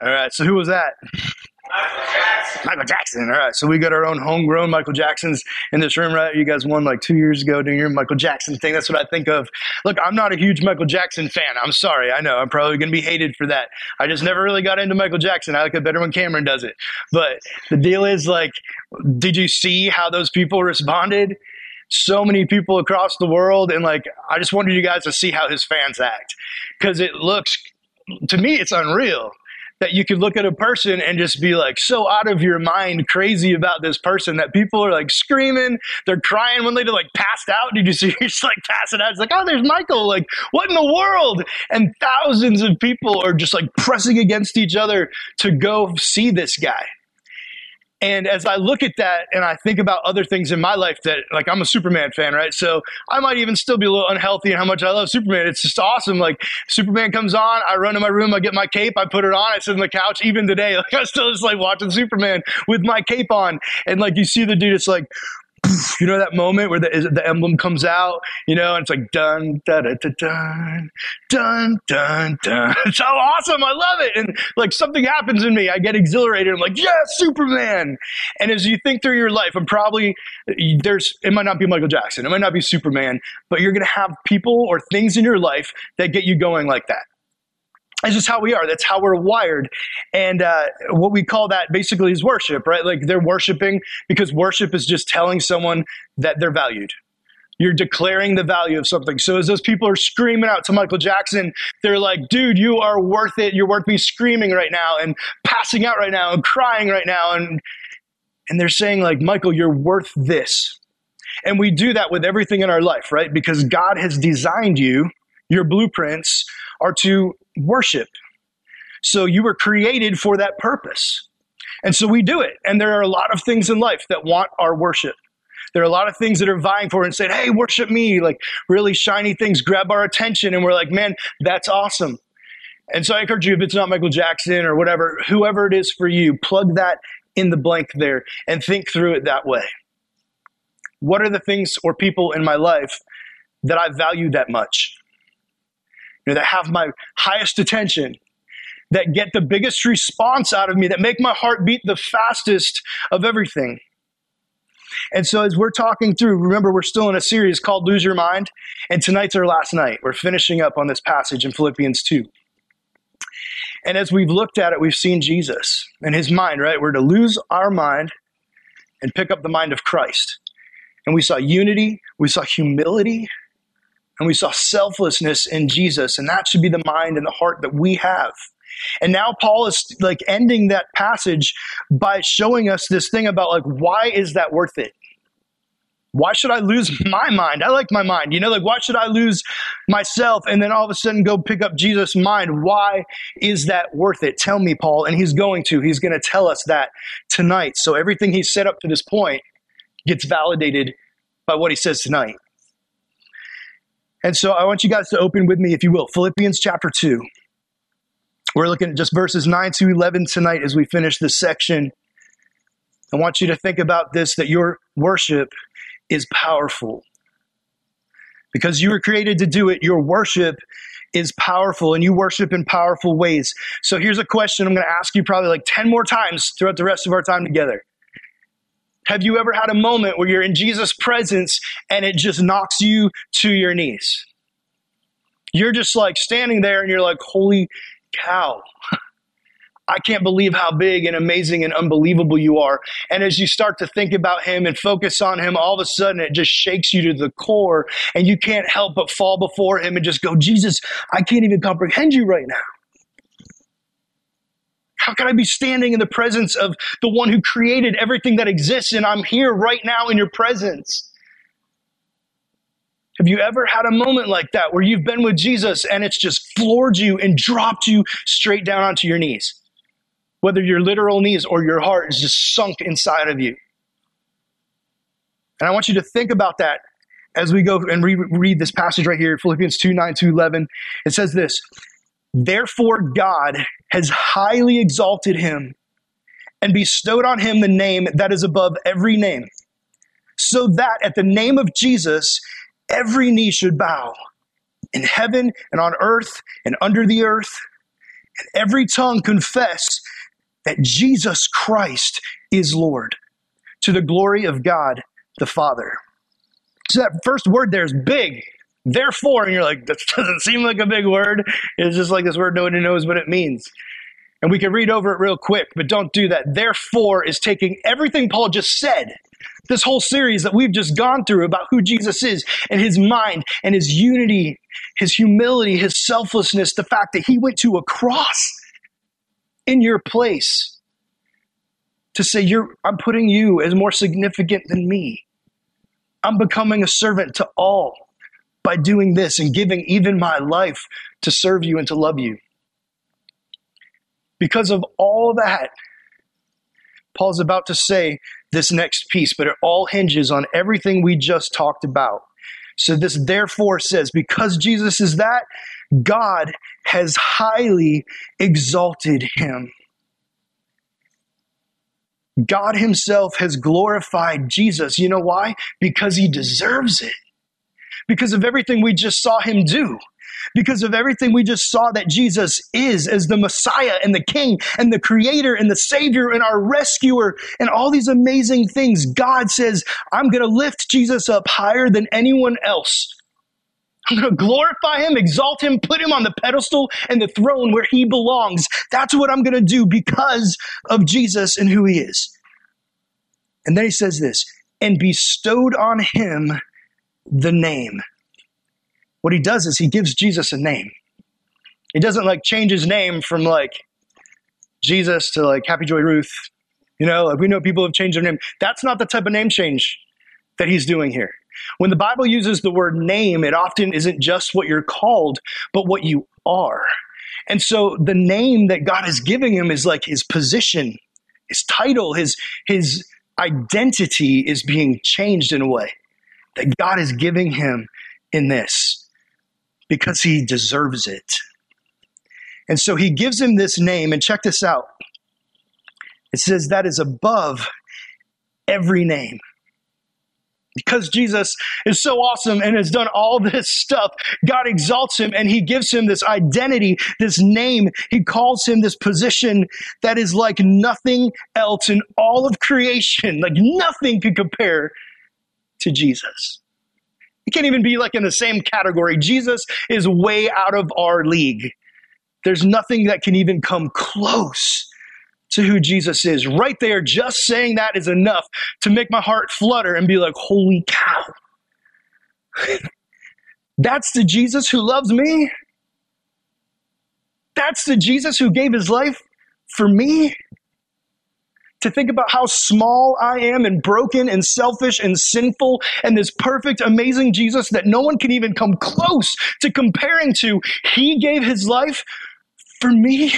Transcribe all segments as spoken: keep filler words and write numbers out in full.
All right, so who was that? Michael Jackson. All right, so we got our own homegrown Michael Jacksons in this room, right? You guys won like two years ago doing your Michael Jackson thing. That's what I think of. Look, I'm not a huge Michael Jackson fan. I'm sorry. I know. I'm probably going to be hated for that. I just never really got into Michael Jackson. I like it better when Cameron does it. But the deal is, like, did you see how those people responded? So many people across the world. And, like, I just wanted you guys to see how his fans act. Because it looks, to me, it's unreal that you could look at a person and just be like so out of your mind crazy about this person that people are like screaming, they're crying when they like passed out. Did you see just like passing out? It's like, oh, there's Michael. Like, what in the world? And thousands of people are just like pressing against each other to go see this guy. And as I look at that and I think about other things in my life that, like, I'm a Superman fan, right? So I might even still be a little unhealthy in how much I love Superman. It's just awesome. Like, Superman comes on, I run to my room, I get my cape, I put it on, I sit on the couch. Even today, like, I still just like watching Superman with my cape on. And like, you see the dude, it's like, you know, that moment where the, the emblem comes out, you know, and it's like dun, da, da, da, dun, dun, dun, dun. It's so awesome. I love it. And like something happens in me. I get exhilarated. I'm like, yes, Superman. And as you think through your life, I'm probably, there's, it might not be Michael Jackson. It might not be Superman, but you're going to have people or things in your life that get you going like that. That's just how we are. That's how we're wired. And uh, what we call that basically is worship, right? Like, they're worshiping because worship is just telling someone that they're valued. You're declaring the value of something. So as those people are screaming out to Michael Jackson, they're like, dude, you are worth it. You're worth me screaming right now and passing out right now and crying right now. And, and they're saying, like, Michael, you're worth this. And we do that with everything in our life, right? Because God has designed you, your blueprints are to worship. So you were created for that purpose. And so we do it. And there are a lot of things in life that want our worship. There are a lot of things that are vying for it and saying, hey, worship me, like really shiny things grab our attention. And we're like, man, that's awesome. And so I encourage you, if it's not Michael Jackson or whatever, whoever it is for you, plug that in the blank there and think through it that way. What are the things or people in my life that I value that much? You know, that have my highest attention, that get the biggest response out of me, that make my heart beat the fastest of everything. And so as we're talking through, remember, we're still in a series called Lose Your Mind, and tonight's our last night. We're finishing up on this passage in Philippians two. And as we've looked at it, we've seen Jesus and his mind, right? We're to lose our mind and pick up the mind of Christ. And we saw unity, we saw humility, and we saw selflessness in Jesus, and that should be the mind and the heart that we have. And now Paul is like ending that passage by showing us this thing about, like, why is that worth it? Why should I lose my mind? I like my mind. You know, like, why should I lose myself and then all of a sudden go pick up Jesus' mind? Why is that worth it? Tell me, Paul. And he's going to. He's going to tell us that tonight. So everything he's set up to this point gets validated by what he says tonight. And so I want you guys to open with me, if you will, Philippians chapter two. We're looking at just verses nine to eleven tonight as we finish this section. I want you to think about this, that your worship is powerful. Because you were created to do it, your worship is powerful, and you worship in powerful ways. So here's a question I'm going to ask you probably like ten more times throughout the rest of our time together. Have you ever had a moment where you're in Jesus' presence and it just knocks you to your knees? You're just like standing there and you're like, holy cow. I can't believe how big and amazing and unbelievable you are. And as you start to think about him and focus on him, all of a sudden it just shakes you to the core and you can't help but fall before him and just go, Jesus, I can't even comprehend you right now. How can I be standing in the presence of the one who created everything that exists, and I'm here right now in your presence? Have you ever had a moment like that where you've been with Jesus and it's just floored you and dropped you straight down onto your knees? Whether your literal knees or your heart is just sunk inside of you. And I want you to think about that as we go and re- read this passage right here, Philippians two, nine to eleven. It says this, therefore God has highly exalted him and bestowed on him the name that is above every name, so that at the name of Jesus, every knee should bow in heaven and on earth and under the earth, Every tongue confess that Jesus Christ is Lord, to the glory of God the Father. So that first word there is big. Therefore, and you're like, that doesn't seem like a big word. It's just like this word nobody knows what it means. And we can read over it real quick, but don't do that. Therefore is taking everything Paul just said, this whole series that we've just gone through about who Jesus is and his mind and his unity, his humility, his selflessness, the fact that he went to a cross in your place to say, "You're, I'm putting you as more significant than me. I'm becoming a servant to all by doing this and giving even my life to serve you and to love you." Because of all that, Paul's about to say this next piece, but it all hinges on everything we just talked about. So this therefore says, because Jesus is that, God has highly exalted him. God himself has glorified Jesus. You know why? Because he deserves it. Because of everything we just saw him do. Because of everything we just saw that Jesus is as the Messiah and the King and the Creator and the Savior and our Rescuer and all these amazing things. God says, I'm going to lift Jesus up higher than anyone else. I'm going to glorify him, exalt him, put him on the pedestal and the throne where he belongs. That's what I'm going to do because of Jesus and who he is. And then he says this, and bestowed on him the name. What he does is he gives Jesus a name. He doesn't like change his name from like Jesus to like Happy Joy Ruth. You know, like we know people have changed their name. That's not the type of name change that he's doing here. When the Bible uses the word name, it often isn't just what you're called, but what you are. And so the name that God is giving him is like his position, his title, his, his identity is being changed in a way that God is giving him in this. Because he deserves it. And so he gives him this name, and check this out. It says that is above every name. Because Jesus is so awesome and has done all this stuff, God exalts him and he gives him this identity, this name. He calls him this position that is like nothing else in all of creation. Like nothing could compare to Jesus. He can't even be like in the same category. Jesus is way out of our league. There's nothing that can even come close to who Jesus is. Right there, just saying that is enough to make my heart flutter and be like, holy cow. That's the Jesus who loves me? That's the Jesus who gave his life for me? To think about how small I am and broken and selfish and sinful, and this perfect, amazing Jesus that no one can even come close to comparing to, he gave his life for me.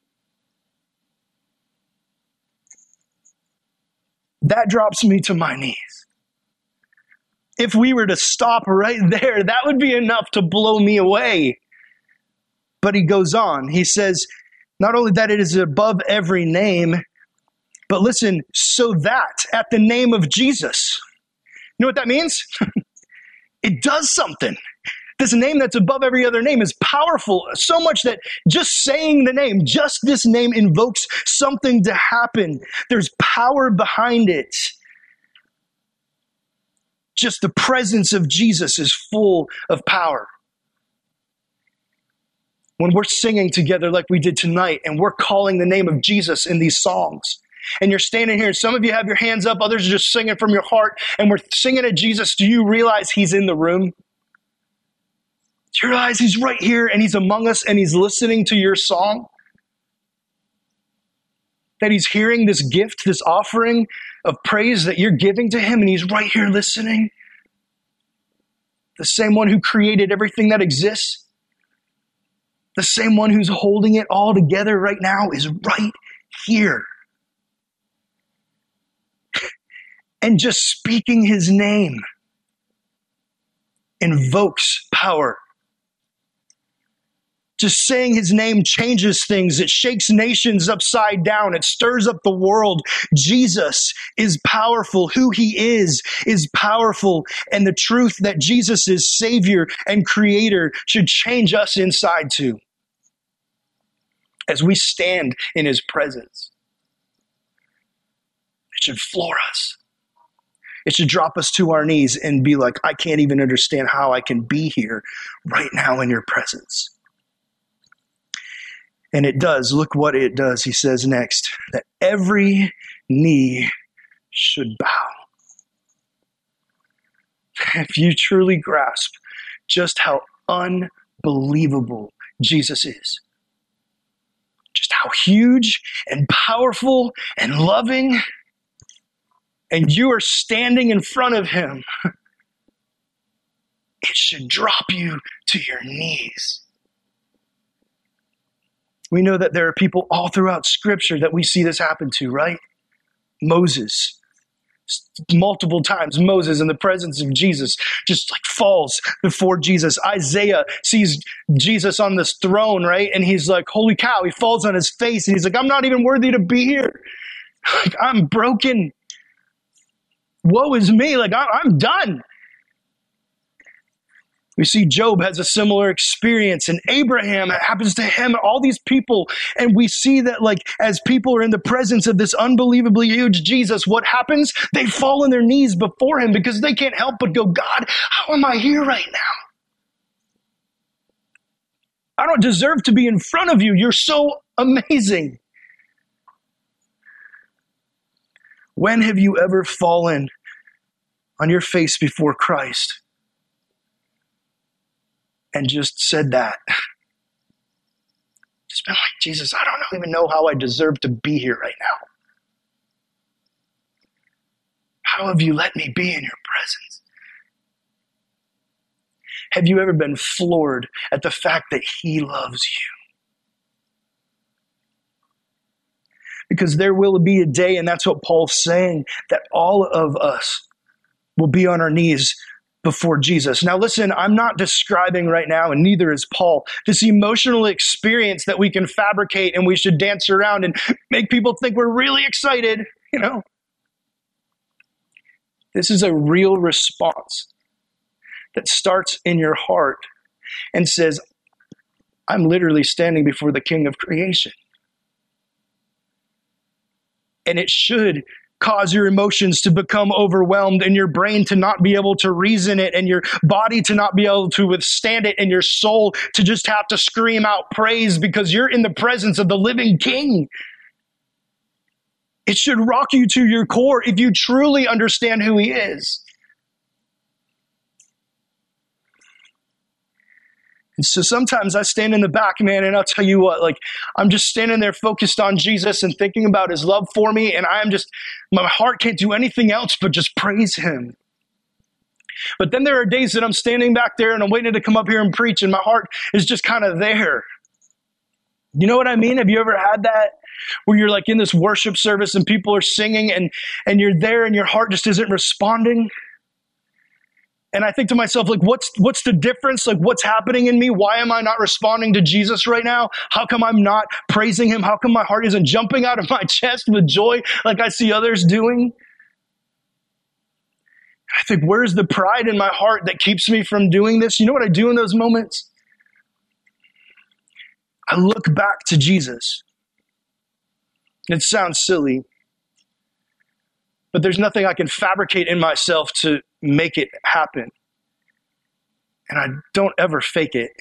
That drops me to my knees. If we were to stop right there, that would be enough to blow me away. But he goes on. He says, not only that it is above every name, but listen, so that at the name of Jesus, you know what that means? It does something. This name that's above every other name is powerful, so much that just saying the name, just this name invokes something to happen. There's power behind it. Just the presence of Jesus is full of power. When we're singing together like we did tonight, and we're calling the name of Jesus in these songs, and you're standing here, and some of you have your hands up, others are just singing from your heart, and we're singing to Jesus, do you realize he's in the room? Do you realize he's right here, and he's among us, and he's listening to your song? That he's hearing this gift, this offering of praise that you're giving to him, and he's right here listening? The same one who created everything that exists, the same one who's holding it all together right now is right here. And just speaking his name invokes power. Just saying his name changes things. It shakes nations upside down. It stirs up the world. Jesus is powerful. Who he is, is powerful. And the truth that Jesus is Savior and Creator should change us inside too. as we stand in his presence, it should floor us. It should drop us to our knees and be like, I can't even understand how I can be here right now in your presence. And it does. Look what it does. He says next, that every knee should bow. If you truly grasp just how unbelievable Jesus is, just how huge and powerful and loving, and you are standing in front of him, it should drop you to your knees. We know that there are people all throughout Scripture that we see this happen to, right? Moses. Multiple times, Moses in the presence of Jesus just like falls before Jesus. Isaiah sees Jesus on this throne, right? And he's like, holy cow, he falls on his face and he's like, I'm not even worthy to be here. Like, I'm broken. Woe is me. Like, I'm done. We see Job has a similar experience, and Abraham, it happens to him, all these people. And we see that, like, as people are in the presence of this unbelievably huge Jesus, what happens? They fall on their knees before him because they can't help but go, God, how am I here right now? I don't deserve to be in front of you. You're so amazing. When have you ever fallen on your face before Christ and just said that? Just been like, Jesus, I don't even know how I deserve to be here right now. How have you let me be in your presence? Have you ever been floored at the fact that he loves you? Because there will be a day, and that's what Paul's saying, that all of us will be on our knees before Jesus. Now listen, I'm not describing right now, and neither is Paul, this emotional experience that we can fabricate and we should dance around and make people think we're really excited, you know. This is a real response that starts in your heart and says, I'm literally standing before the King of creation. And it should cause your emotions to become overwhelmed and your brain to not be able to reason it and your body to not be able to withstand it and your soul to just have to scream out praise because you're in the presence of the living King. It should rock you to your core if you truly understand who he is. And so sometimes I stand in the back, man, and I'll tell you what, like, I'm just standing there focused on Jesus and thinking about his love for me, and I'm just, my heart can't do anything else but just praise him. But then there are days that I'm standing back there and I'm waiting to come up here and preach, and my heart is just kind of there. You know what I mean? Have you ever had that? Where you're like in this worship service and people are singing and, and you're there and your heart just isn't responding? And I think to myself, like, what's what's the difference? Like, what's happening in me? Why am I not responding to Jesus right now? How come I'm not praising him? How come my heart isn't jumping out of my chest with joy like I see others doing? I think, where's the pride in my heart that keeps me from doing this? You know what I do in those moments? I look back to Jesus. It sounds silly, but there's nothing I can fabricate in myself to make it happen. And I don't ever fake it.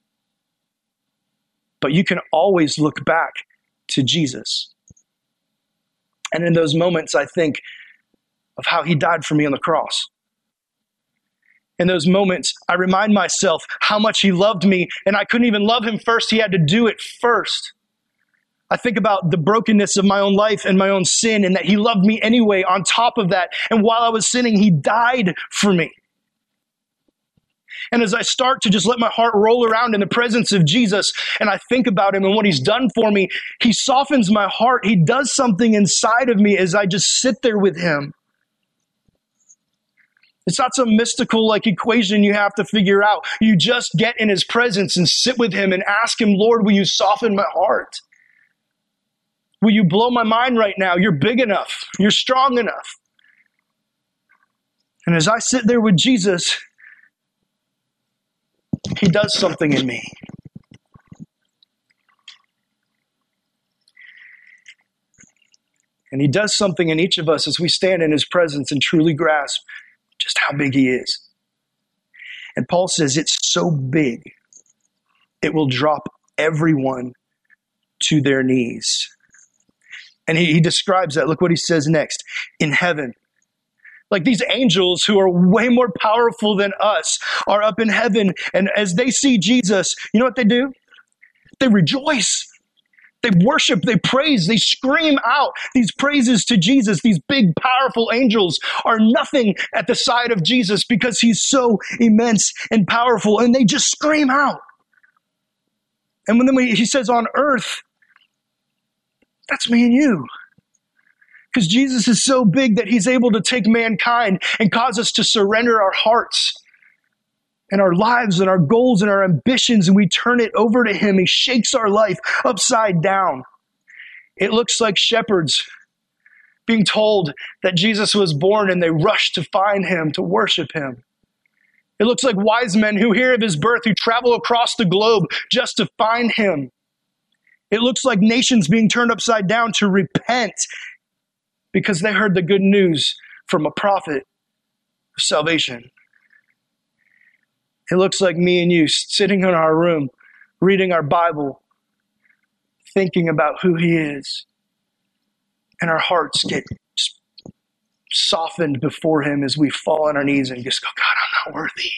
But you can always look back to Jesus. And in those moments, I think of how he died for me on the cross. In those moments, I remind myself how much he loved me, and I couldn't even love him first. He had to do it first. I think about the brokenness of my own life and my own sin, and that he loved me anyway on top of that. And while I was sinning, he died for me. And as I start to just let my heart roll around in the presence of Jesus, and I think about him and what he's done for me, he softens my heart. He does something inside of me as I just sit there with him. It's not some mystical like equation you have to figure out. You just get in his presence and sit with him and ask him, Lord, will you soften my heart? Will you blow my mind right now? You're big enough. You're strong enough. And as I sit there with Jesus, he does something in me. And he does something in each of us as we stand in his presence and truly grasp just how big he is. And Paul says it's so big, it will drop everyone to their knees. And he, he describes that. Look what he says next. In heaven, like these angels who are way more powerful than us are up in heaven. And as they see Jesus, you know what they do? They rejoice. They worship, they praise, they scream out these praises to Jesus. These big, powerful angels are nothing at the side of Jesus because he's so immense and powerful, and they just scream out. And when then we, he says on earth, that's me and you. Because Jesus is so big that he's able to take mankind and cause us to surrender our hearts and our lives and our goals and our ambitions, and we turn it over to him. He shakes our life upside down. It looks like shepherds being told that Jesus was born and they rush to find him, to worship him. It looks like wise men who hear of his birth, who travel across the globe just to find him. It looks like nations being turned upside down to repent because they heard the good news from a prophet of salvation. It looks like me and you sitting in our room, reading our Bible, thinking about who he is. And our hearts get softened before him as we fall on our knees and just go, God, I'm not worthy.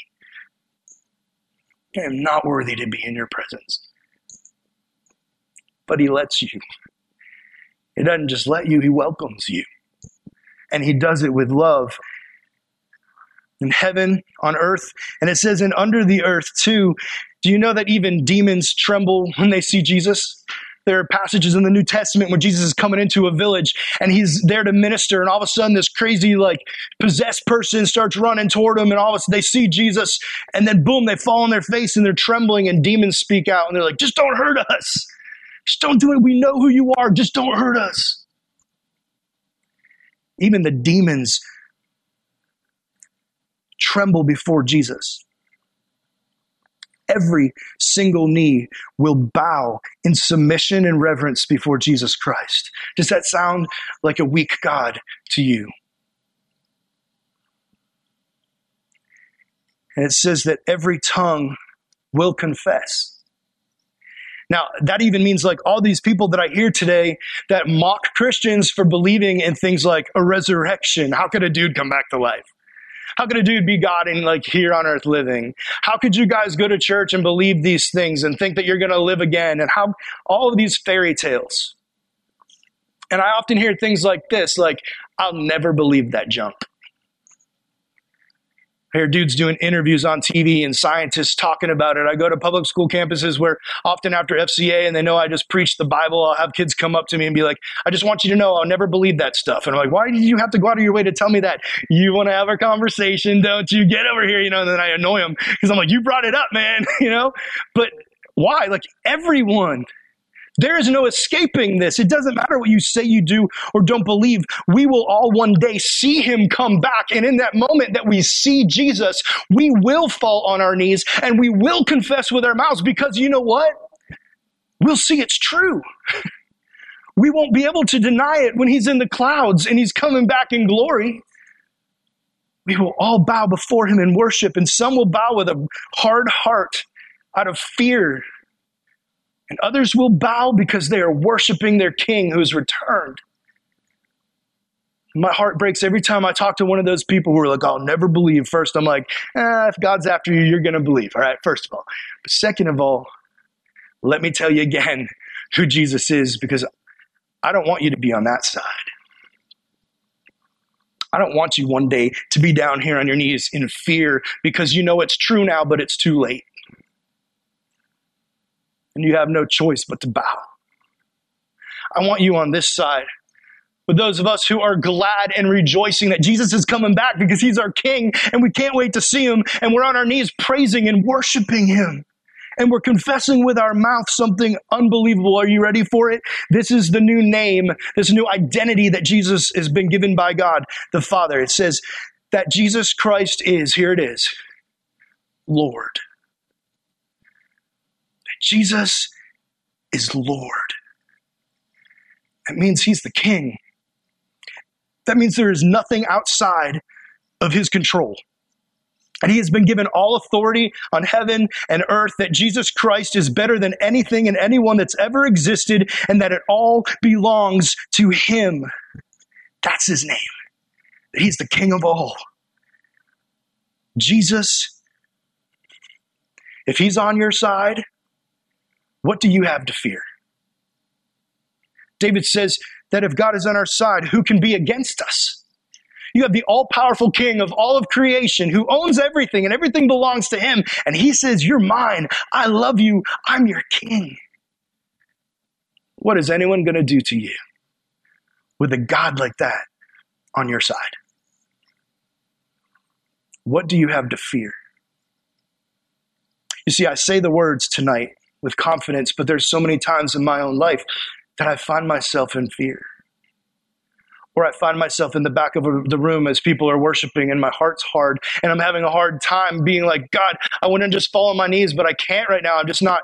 I am not worthy to be in your presence. But he lets you. He doesn't just let you, he welcomes you. And he does it with love. In heaven, on earth, and it says in under the earth too. Do you know that even demons tremble when they see Jesus? There are passages in the New Testament where Jesus is coming into a village and he's there to minister, and all of a sudden this crazy like possessed person starts running toward him, and all of a sudden they see Jesus, and then boom, they fall on their face and they're trembling, and demons speak out and they're like, just don't hurt us. Just don't do it. We know who you are. Just don't hurt us. Even the demons tremble before Jesus. Every single knee will bow in submission and reverence before Jesus Christ. Does that sound like a weak God to you? And it says that every tongue will confess. Now, that even means like all these people that I hear today that mock Christians for believing in things like a resurrection. How could a dude come back to life? How could a dude be God and like here on earth living? How could you guys go to church and believe these things and think that you're going to live again? And how all of these fairy tales. And I often hear things like this, like, I'll never believe that junk. I hear dudes doing interviews on T V and scientists talking about it. I go to public school campuses where often after F C A and they know I just preach the Bible, I'll have kids come up to me and be like, I just want you to know I'll never believe that stuff. And I'm like, why did you have to go out of your way to tell me that? You want to have a conversation, don't you? Get over here, you know, and then I annoy them because I'm like, you brought it up, man, you know? But why? Like everyone. There is no escaping this. It doesn't matter what you say you do or don't believe. We will all one day see him come back. And in that moment that we see Jesus, we will fall on our knees and we will confess with our mouths, because you know what? We'll see it's true. We won't be able to deny it when he's in the clouds and he's coming back in glory. We will all bow before him in worship, and some will bow with a hard heart out of fear. And others will bow because they are worshiping their king who's returned. My heart breaks every time I talk to one of those people who are like, I'll never believe. First, I'm like, eh, if God's after you, you're going to believe. All right, first of all. But second of all, let me tell you again who Jesus is, because I don't want you to be on that side. I don't want you one day to be down here on your knees in fear because you know it's true now, but it's too late. And you have no choice but to bow. I want you on this side with those of us who are glad and rejoicing that Jesus is coming back because he's our king and we can't wait to see him, and we're on our knees praising and worshiping him. And we're confessing with our mouth something unbelievable. Are you ready for it? This is the new name, this new identity that Jesus has been given by God the Father. It says that Jesus Christ is, here it is, Lord. Jesus is Lord. That means he's the king. That means there is nothing outside of his control. And he has been given all authority on heaven and earth, that Jesus Christ is better than anything and anyone that's ever existed, and that it all belongs to him. That's his name. That he's the King of all. Jesus, if he's on your side, what do you have to fear? David says that if God is on our side, who can be against us? You have the all-powerful King of all of creation who owns everything and everything belongs to him. And he says, you're mine. I love you. I'm your king. What is anyone going to do to you with a God like that on your side? What do you have to fear? You see, I say the words tonight with confidence, but there's so many times in my own life that I find myself in fear. Or I find myself in the back of the room as people are worshiping and my heart's hard and I'm having a hard time being like, God, I want to just fall on my knees, but I can't right now. I'm just not.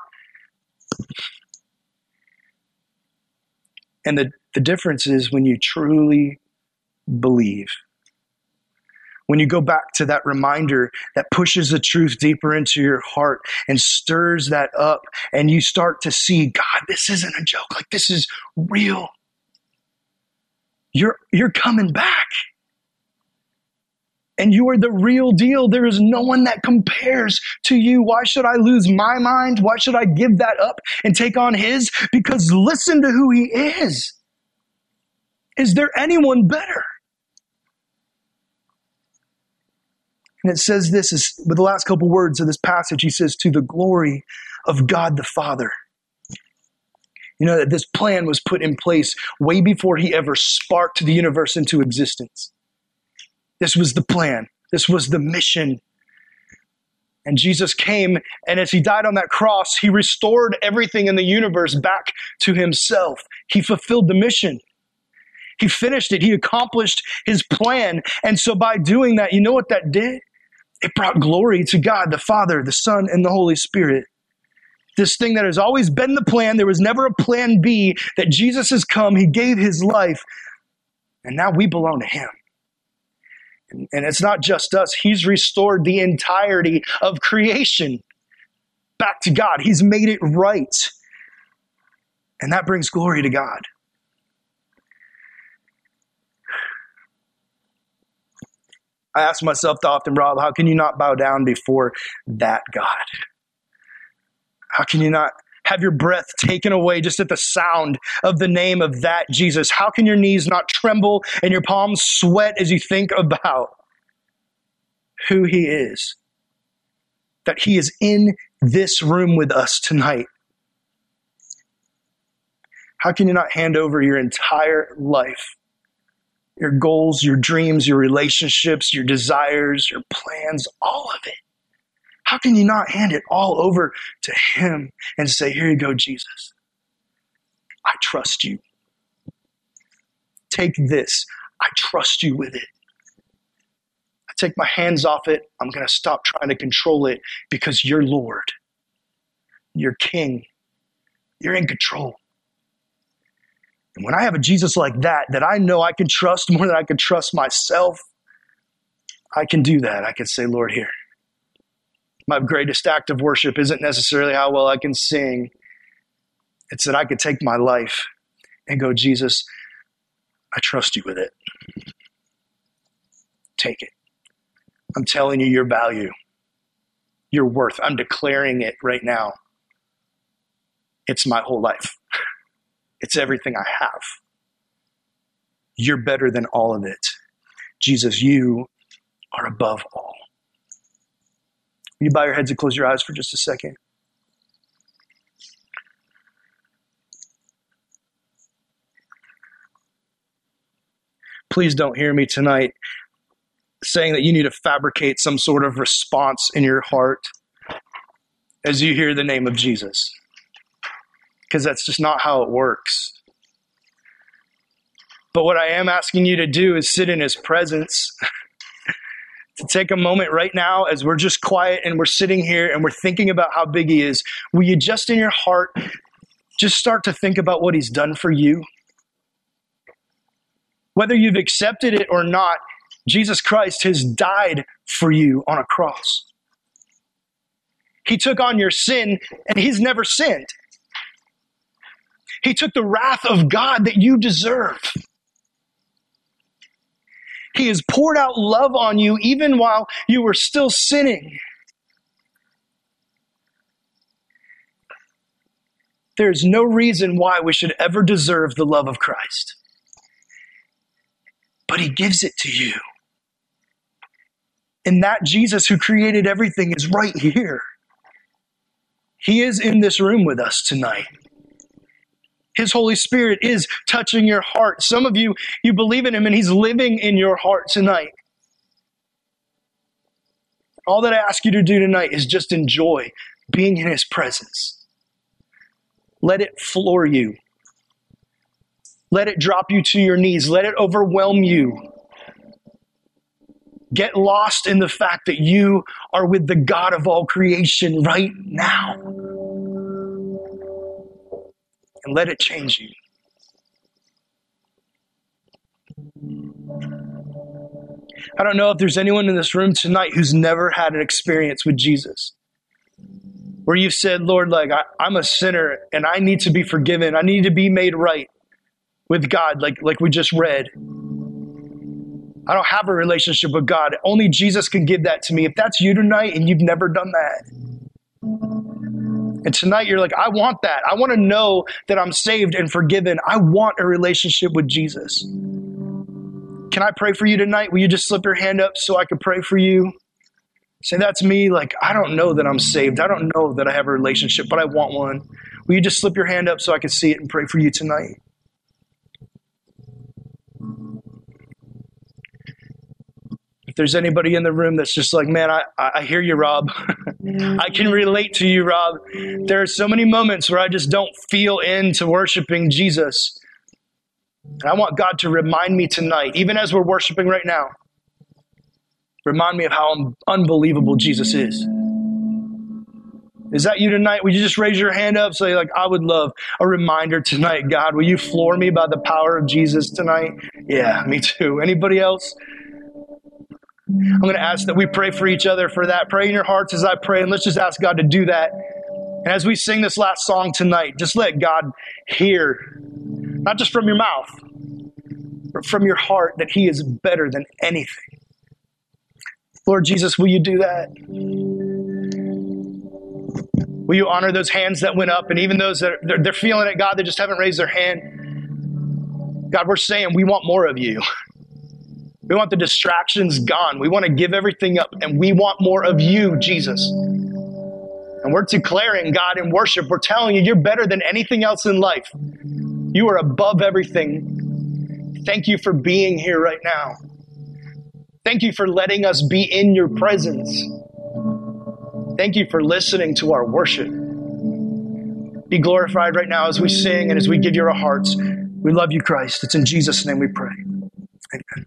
And the, the difference is when you truly believe. When you go back to that reminder that pushes the truth deeper into your heart and stirs that up, and you start to see, God, this isn't a joke. Like, this is real. You're, you're coming back. And you are the real deal. There is no one that compares to you. Why should I lose my mind? Why should I give that up and take on his? Because listen to who he is. Is there anyone better? And it says this is with the last couple words of this passage. He says, to the glory of God the Father. You know, that this plan was put in place way before he ever sparked the universe into existence. This was the plan. This was the mission. And Jesus came, and as he died on that cross, he restored everything in the universe back to himself. He fulfilled the mission. He finished it. He accomplished his plan. And so by doing that, you know what that did? It brought glory to God, the Father, the Son, and the Holy Spirit. This thing that has always been the plan. There was never a plan B, that Jesus has come. He gave his life. And now we belong to him. And, and it's not just us. He's restored the entirety of creation back to God. He's made it right. And that brings glory to God. I ask myself often, Rob, how can you not bow down before that God? How can you not have your breath taken away just at the sound of the name of that Jesus? How can your knees not tremble and your palms sweat as you think about who he is? That he is in this room with us tonight. How can you not hand over your entire life, your goals, your dreams, your relationships, your desires, your plans, all of it? How can you not hand it all over to him and say, here you go, Jesus. I trust you. Take this. I trust you with it. I take my hands off it. I'm going to stop trying to control it because you're Lord. You're King. You're in control. And when I have a Jesus like that, that I know I can trust more than I can trust myself, I can do that. I can say, Lord, here. My greatest act of worship isn't necessarily how well I can sing. It's that I could take my life and go, Jesus, I trust you with it. Take it. I'm telling you your value, your worth. I'm declaring it right now. It's my whole life. It's everything I have. You're better than all of it. Jesus, you are above all. Will you bow your heads and close your eyes for just a second? Please don't hear me tonight saying that you need to fabricate some sort of response in your heart as you hear the name of Jesus, because that's just not how it works. But what I am asking you to do is sit in his presence. To take a moment right now as we're just quiet and we're sitting here and we're thinking about how big he is. Will you just in your heart just start to think about what he's done for you? Whether you've accepted it or not, Jesus Christ has died for you on a cross. He took on your sin, and he's never sinned. He took the wrath of God that you deserve. He has poured out love on you even while you were still sinning. There's no reason why we should ever deserve the love of Christ. But he gives it to you. And that Jesus who created everything is right here. He is in this room with us tonight. His Holy Spirit is touching your heart. Some of you, you believe in him and he's living in your heart tonight. All that I ask you to do tonight is just enjoy being in his presence. Let it floor you. Let it drop you to your knees. Let it overwhelm you. Get lost in the fact that you are with the God of all creation right now. And let it change you. I don't know if there's anyone in this room tonight who's never had an experience with Jesus, where you've said, Lord, like I, I'm a sinner and I need to be forgiven. I need to be made right with God, like, like we just read. I don't have a relationship with God. Only Jesus can give that to me. If that's you tonight and you've never done that, and tonight you're like, I want that. I want to know that I'm saved and forgiven. I want a relationship with Jesus. Can I pray for you tonight? Will you just slip your hand up so I can pray for you? Say, that's me. Like, I don't know that I'm saved. I don't know that I have a relationship, but I want one. Will you just slip your hand up so I can see it and pray for you tonight? If there's anybody in the room that's just like, man, I, I hear you, Rob. I can relate to you, Rob. There are so many moments where I just don't feel into worshiping Jesus. And I want God to remind me tonight, even as we're worshiping right now, remind me of how unbelievable Jesus is. Is that you tonight? Will you just raise your hand up? Say, like, I would love a reminder tonight. God, will you floor me by the power of Jesus tonight? Yeah, me too. Anybody else? I'm going to ask that we pray for each other for that. Pray in your hearts as I pray, and let's just ask God to do that. And as we sing this last song tonight, just let God hear, not just from your mouth, but from your heart, that he is better than anything. Lord Jesus, will you do that? Will you honor those hands that went up, and even those that are, they're, they're feeling it, God, they just haven't raised their hand. God, we're saying we want more of you. We want the distractions gone. We want to give everything up, and we want more of you, Jesus. And we're declaring, God, in worship, we're telling you, you're better than anything else in life. You are above everything. Thank you for being here right now. Thank you for letting us be in your presence. Thank you for listening to our worship. Be glorified right now as we sing and as we give you our hearts. We love you, Christ. It's in Jesus' name we pray.